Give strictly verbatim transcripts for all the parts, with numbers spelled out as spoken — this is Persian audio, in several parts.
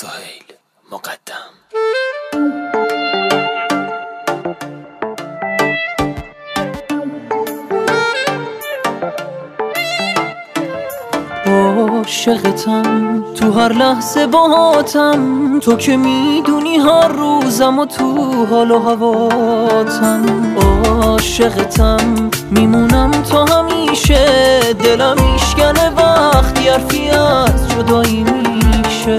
سهیل مقدم. عاشقتم تو هر لحظه باهاتم، تو که میدونی هر روزم و تو حال و هواتم. عاشقتم میمونم تا همیشه، دلم میشکنه وقتی حرفی از جدایی میشه.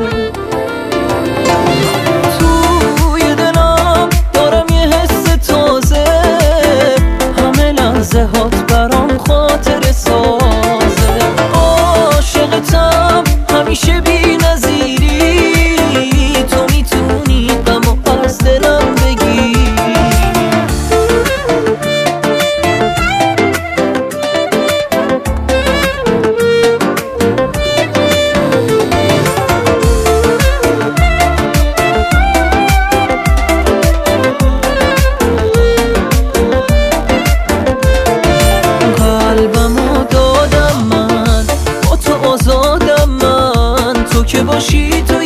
توی دلم دارم یه حس تازه، همه لحظه هات برام خاطر سازه. عاشقتم همیشه بی نظیری، تو میتونی غمو از دلم بگی. قلبمو دادم من، با تو آزادم من، تو که باشی تو